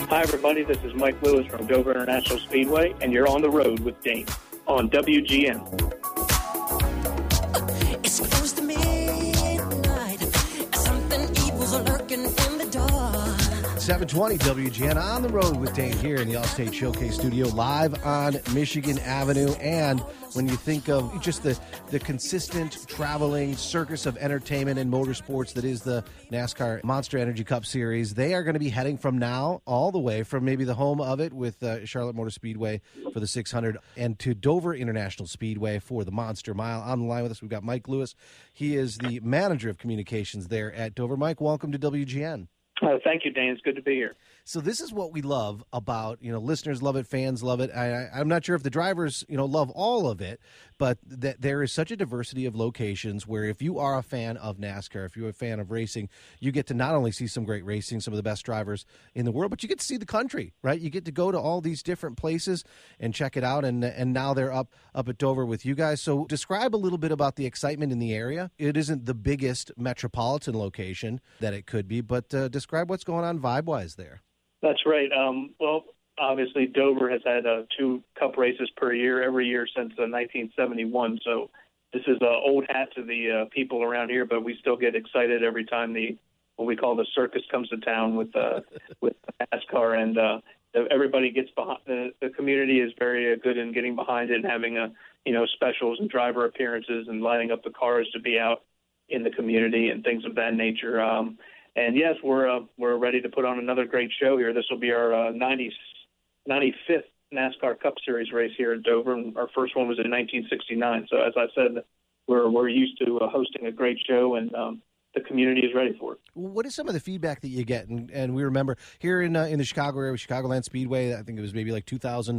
Hi, everybody. This is Mike Lewis from Dover International Speedway, and you're on the road with Dane on WGN. It's close to midnight. Something evil's lurking in the dark. 720 WGN on the road with Dane here in the Allstate Showcase Studio, live on Michigan Avenue. And when you think of just the consistent traveling circus of entertainment and motorsports that is the NASCAR Monster Energy Cup Series, they are going to be heading from now all the way from maybe the home of it with Charlotte Motor Speedway for the 600 and to Dover International Speedway for the Monster Mile. On the line with us, we've got Mike Lewis. He is the manager of communications there at Dover. Mike, welcome to WGN. Thank you, Dane. It's good to be here. So this is what we love about, listeners love it, fans love it. I'm not sure if the drivers, love all of it, but that there is such a diversity of locations where if you are a fan of NASCAR, if you're a fan of racing, you get to not only see some great racing, some of the best drivers in the world, but you get to see the country, right? You get to go to all these different places and check it out. And now they're up at Dover with you guys. So describe a little bit about the excitement in the area. It isn't the biggest metropolitan location that it could be, but describe what's going on vibe-wise there. That's right. Well, obviously, Dover has had 2 Cup races per year every year since 1971. So this is old hat to the people around here, but we still get excited every time what we call the circus comes to town with NASCAR, and everybody gets behind. The community is very good in getting behind it and having specials and driver appearances and lining up the cars to be out in the community and things of that nature. And yes, we're ready to put on another great show here. This will be our 95th NASCAR Cup Series race here at Dover, and our first one was in 1969. So as I said, we're used to hosting a great show, and the community is ready for it. What is some of the feedback that you get? And we remember here in the Chicago area, Chicagoland Speedway, I think it was maybe like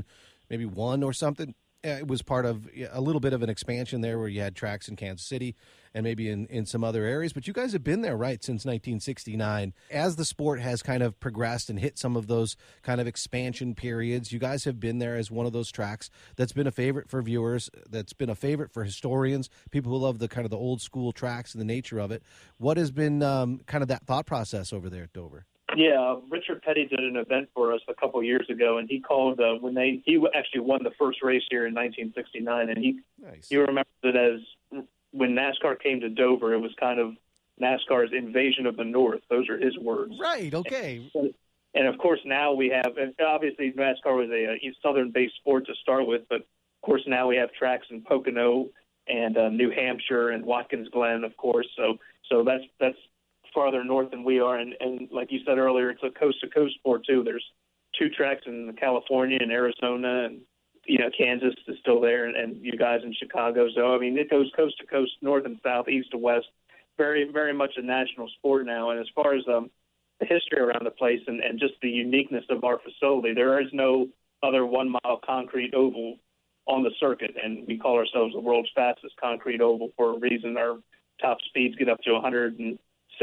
2001 or something. It was part of a little bit of an expansion there where you had tracks in Kansas City and maybe in some other areas. But you guys have been there, right, since 1969. As the sport has kind of progressed and hit some of those kind of expansion periods, you guys have been there as one of those tracks that's been a favorite for viewers, that's been a favorite for historians, people who love the kind of the old school tracks and the nature of it. What has been kind of that thought process over there at Dover? Yeah, Richard Petty did an event for us a couple of years ago, and he called he actually won the first race here in 1969, and he remembers it as when NASCAR came to Dover, it was kind of NASCAR's invasion of the North. Those are his words. Right. Okay. And of course now we have, obviously NASCAR was a southern-based sport to start with, but of course now we have tracks in Pocono and New Hampshire and Watkins Glen, of course. So that's farther north than we are, and like you said earlier, it's a coast-to-coast sport, too. There's 2 tracks in California and Arizona, and, Kansas is still there, and you guys in Chicago. So, I mean, it goes coast-to-coast, north and south, east to west. Very, very much a national sport now. And as far as the history around the place and just the uniqueness of our facility, there is no other one-mile concrete oval on the circuit, and we call ourselves the world's fastest concrete oval for a reason. Our top speeds get up to 160,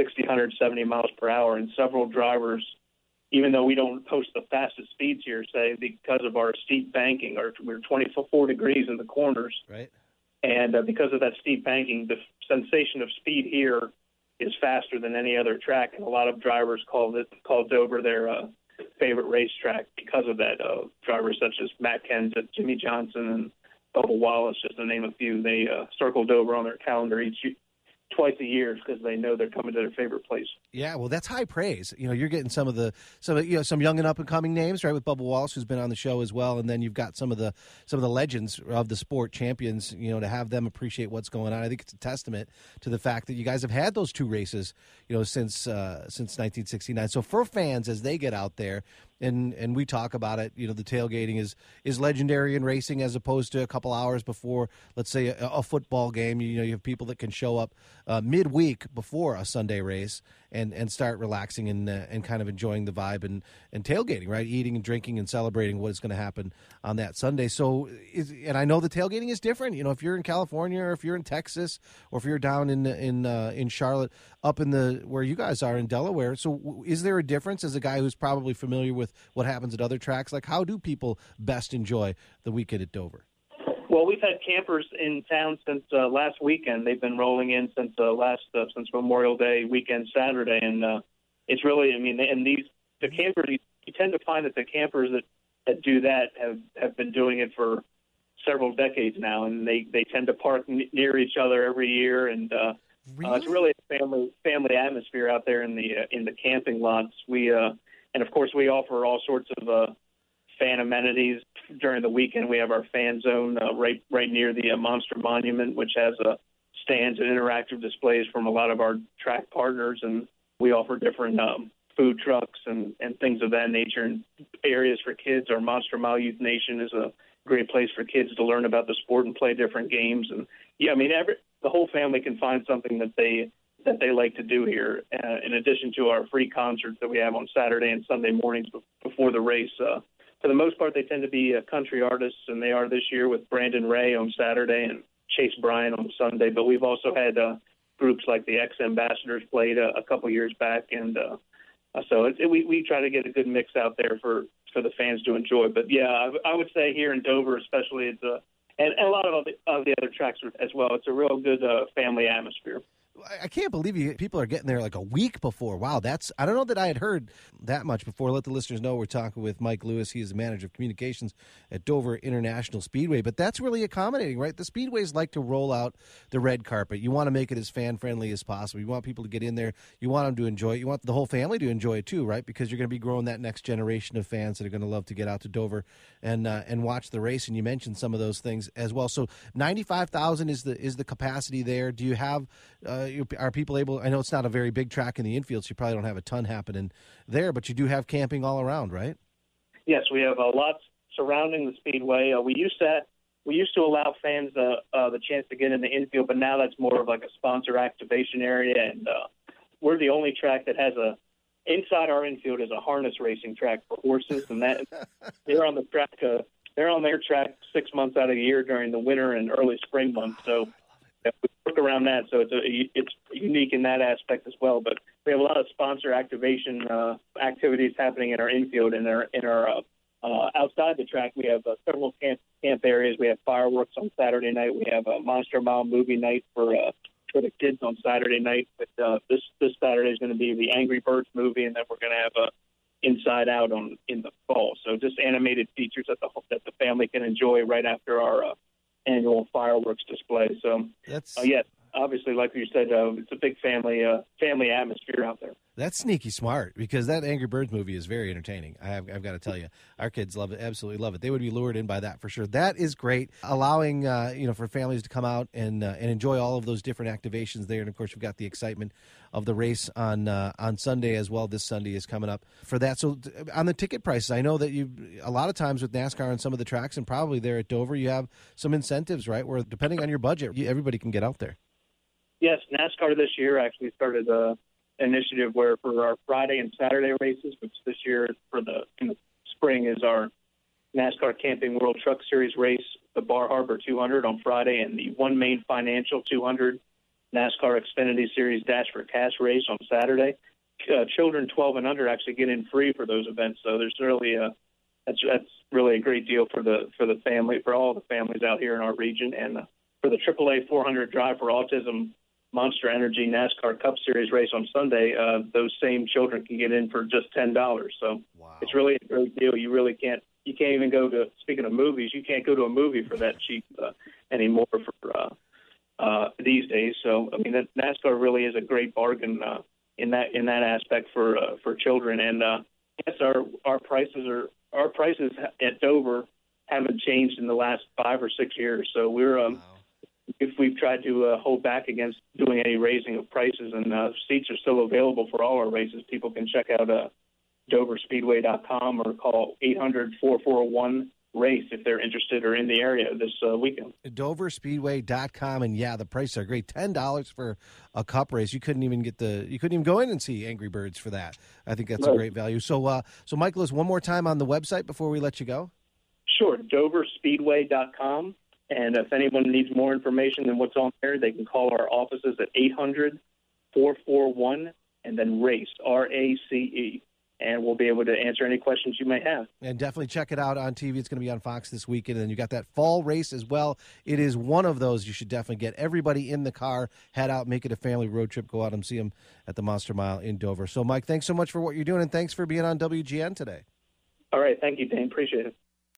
170 miles per hour, and several drivers, even though we don't post the fastest speeds here, say because of our steep banking, we're 24 degrees in the corners. Right. And because of that steep banking, the sensation of speed here is faster than any other track, and a lot of drivers call Dover their favorite racetrack because of that. Drivers such as Matt Kenseth, Jimmy Johnson, and Bubba Wallace, just to name a few, they circle Dover on their calendar twice a year because they know they're coming to their favorite place. Yeah, well, that's high praise. You're getting some young and up and coming names, right? With Bubba Wallace, who's been on the show as well, and then you've got some of the legends of the sport, champions. To have them appreciate what's going on, I think it's a testament to the fact that you guys have had those 2 races, since 1969. So for fans as they get out there. And we talk about it, the tailgating is legendary in racing as opposed to a couple hours before, let's say, a football game. You have people that can show up midweek before a Sunday race and start relaxing and kind of enjoying the vibe and tailgating, right? Eating and drinking and celebrating what is going to happen on that Sunday. So, and I know the tailgating is different. If you're in California or if you're in Texas or if you're down in Charlotte, up in where you guys are in Delaware. So is there a difference as a guy who's probably familiar with what happens at other tracks? Like, how do people best enjoy the weekend at Dover? Well, we've had campers in town since last weekend. They've been rolling in since since Memorial Day weekend Saturday, and it's really, and the campers you tend to find that the campers that do that have been doing it for several decades now, and they tend to park near each other every year, and it's really a family atmosphere out there in the camping lots. We and of course we offer all sorts of fan amenities during the weekend. We have our fan zone right near the Monster Monument, which has stands and interactive displays from a lot of our track partners, and we offer different food trucks and things of that nature, and areas for kids. Our Monster Mile Youth Nation is a great place for kids to learn about the sport and play different games. And yeah, I mean, the whole family can find something that they like to do here. In addition to our free concerts that we have on Saturday and Sunday mornings before the race. For the most part, they tend to be country artists, and they are this year with Brandon Ray on Saturday and Chase Bryan on Sunday. But we've also had groups like the X-Ambassadors played a couple years back, and so we try to get a good mix out there for the fans to enjoy. But yeah, I would say here in Dover, especially, it's and a lot of the other tracks as well. It's a real good family atmosphere. I can't believe people are getting there like a week before. Wow, I don't know that I had heard that much before. Let the listeners know we're talking with Mike Lewis. He is the manager of communications at Dover International Speedway. But that's really accommodating, right? The speedways like to roll out the red carpet. You want to make it as fan-friendly as possible. You want people to get in there. You want them to enjoy it. You want the whole family to enjoy it too, right? Because you're going to be growing that next generation of fans that are going to love to get out to Dover and watch the race. And you mentioned some of those things as well. So 95,000 is the capacity there. Do you have are people able? I know it's not a very big track in the infield, so you probably don't have a ton happening there, but you do have camping all around, right? Yes, we have lots surrounding the speedway. We used to allow fans the chance to get in the infield, but now that's more of like a sponsor activation area, and we're the only track that has inside our infield is a harness racing track for horses, and that they're on the track. They're on their track 6 months out of the year during the winter and early spring months. So we work around that, so it's unique in that aspect as well. But we have a lot of sponsor activation activities happening in our infield, and in our outside the track. We have several camp areas. We have fireworks on Saturday night. We have a Monster Mile movie night for the kids on Saturday night. But this Saturday is going to be the Angry Birds movie, and then we're going to have Inside Out in the fall. So just animated features that the family can enjoy right after our annual fireworks display. So yes, obviously, like you said, it's a big family atmosphere out there. That's sneaky smart, because that Angry Birds movie is very entertaining. I've got to tell you, our kids love it, absolutely love it. They would be lured in by that for sure. That is great, allowing for families to come out and enjoy all of those different activations there. And of course, we've got the excitement of the race on Sunday as well. This Sunday is coming up for that. So on the ticket prices, I know that a lot of times with NASCAR on some of the tracks, and probably there at Dover, you have some incentives, right? Where depending on your budget, everybody can get out there. Yes, NASCAR this year actually started initiative where for our Friday and Saturday races, which this year in the spring is our NASCAR Camping World Truck Series race, the Bar Harbor 200 on Friday, and the One Main Financial 200 NASCAR Xfinity Series Dash for Cash race on Saturday. Children 12 and under actually get in free for those events, so there's really that's really a great deal for the family, for all the families out here in our region. And for the AAA 400 Drive for Autism Monster Energy NASCAR Cup Series race on Sunday, those same children can get in for just $10. So wow. It's really a great deal. You really can't even go to, speaking of movies, you can't go to a movie for that cheap anymore for these days. So, I mean, NASCAR really is a great bargain in that aspect for children. And yes, our prices at Dover haven't changed in the last 5 or 6 years. So if we've tried to hold back against doing any raising of prices, and seats are still available for all our races. People can check out DoverSpeedway.com or call 800-441-RACE if they're interested or in the area this weekend. DoverSpeedway.com, and yeah, the prices are great. $10 for a Cup race. You couldn't even go in and see Angry Birds for that. I think that's a great value. So, Michael, one more time on the website before we let you go. Sure, DoverSpeedway.com. And if anyone needs more information than what's on there, they can call our offices at 800-441 and then RACE, R-A-C-E. And we'll be able to answer any questions you may have. And definitely check it out on TV. It's going to be on Fox this weekend. And you got that fall race as well. It is one of those you should definitely get everybody in the car, head out, make it a family road trip, go out and see them at the Monster Mile in Dover. So, Mike, thanks so much for what you're doing, and thanks for being on WGN today. All right. Thank you, Dane. Appreciate it.